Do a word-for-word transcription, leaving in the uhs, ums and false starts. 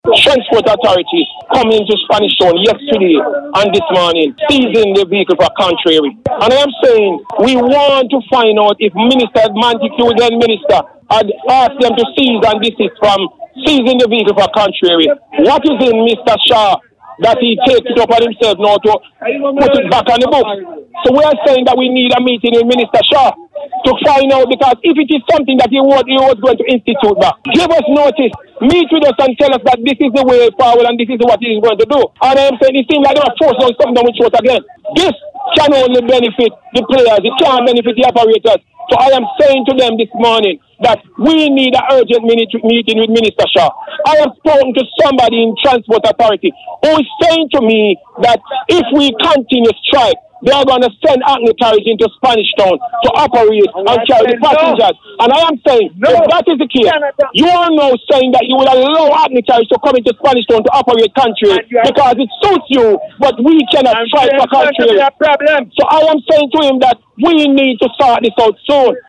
Transport Authority come into Spanish Town yesterday and this morning, seizing the vehicle for contrary. And I am saying, we want to find out if Minister Montague, then Minister, had asked them to seize and desist from seizing the vehicle for contrary. What is in Mister Shaw that he takes it upon himself now to put it back on the book? So we are saying that we need a meeting with Minister Shaw to find out, because if it is something that he was, he was going to institute back, give us notice, meet with us and tell us that this is the way forward and this is what he is going to do. And I am saying it seems like they are forced on something with short again. This can only benefit the players, it can't benefit the operators. So I am saying to them this morning that we need an urgent meeting with Minister Shaw. I have spoken to somebody in Transport Authority who is saying to me that if we continue strike, they are going to send Hackney carriage into Spanish Town to operate and carry the passengers. No. And I am saying, no. If that is the case, you are now saying that you will allow Hackney carriage to come into Spanish Town to operate country because it suits you, but we cannot strike for country. So I am saying to him that we need to sort this out soon.